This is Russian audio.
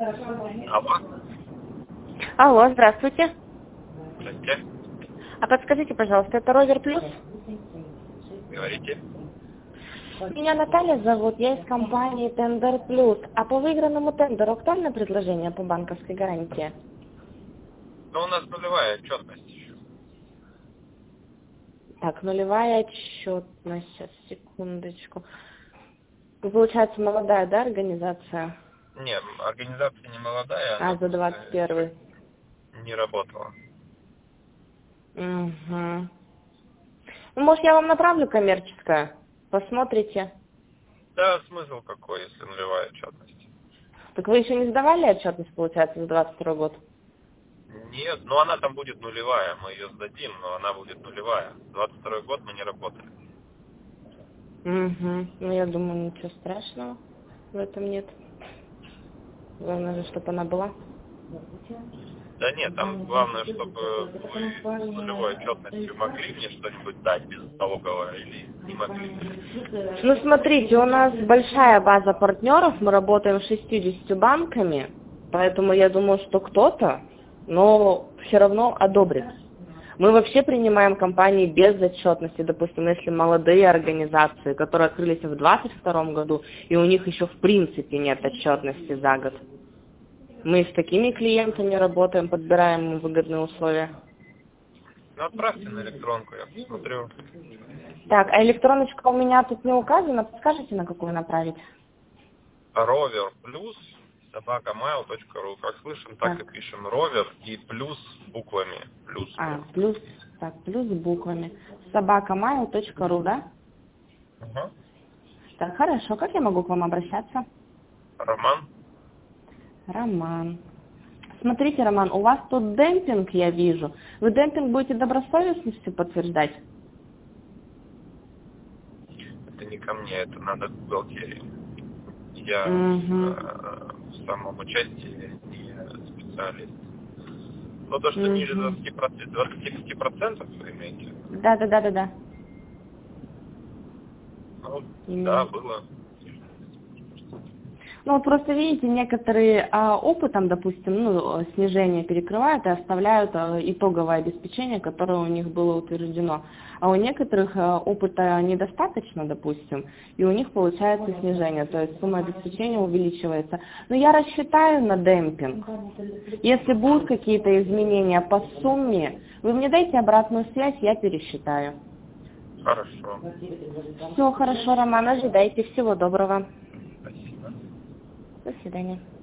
Алло, Алло, здравствуйте. здрасте, А подскажите, пожалуйста, это Ровер Плюс? говорите. Меня Наталья зовут, я из компании Тендер Плюс. А по выигранному тендеру актуальное предложение по банковской гарантии? Но у нас нулевая отчетность еще. Так, нулевая отчетность, сейчас, секундочку. Вы, получается, молодая, да, организация? Не, организация не молодая, она А, за просто 21-й. не работала. Угу. Ну, может, я вам направлю коммерческое? Посмотрите. Да, смысл какой, если нулевая отчетность? Так вы еще не сдавали отчетность, получается, за 22 год? Нет, ну она там будет нулевая, мы ее сдадим, но она будет нулевая. 22 год мы не работали. Угу. Ну, я думаю, ничего страшного в этом нет. Главное же, чтобы она была. Да нет, там главное, чтобы вы с нулевой отчетностью могли мне что-нибудь дать без налогового или не могли. Ну, смотрите, у нас большая база партнеров, мы работаем с 60 банками, поэтому я думаю, что кто-то, но все равно одобрит. Мы вообще принимаем компании без отчетности, допустим, если молодые организации, которые открылись в 2022 году, и у них еще в принципе нет отчетности за год. Мы с такими клиентами работаем, подбираем им выгодные условия. Ну отправьте на электронку, я посмотрю. Так, а электроночка у меня тут не указана, подскажите, на какую направить? Ровер плюс собакамайл.ру. Как слышим, так Так, и пишем ровер и плюс буквами. Плюс. плюс, так, плюс буквами. собакамайл.ру, да? Ага. Так, хорошо, как я могу к вам обращаться? Роман? Роман. Смотрите, Роман, у вас тут демпинг, я вижу. Вы демпинг будете добросовестностью подтверждать? Это не ко мне, это надо к бухгалтерии. Я Угу. в самом участии не специалист. Но то, что ниже Угу. 25% вы имеете? Да. Ну, да, Имею. было. Ну вот просто видите, некоторые опытом, допустим, снижение перекрывают и оставляют итоговое обеспечение, которое у них было утверждено. А у некоторых опыта недостаточно, допустим, и у них получается снижение, то есть сумма обеспечения увеличивается. Но я рассчитаю на демпинг. Если будут какие-то изменения по сумме, вы мне дайте обратную связь, я пересчитаю. Хорошо. Все хорошо, Роман, ожидайте. Всего доброго. Спасибо. До свидания.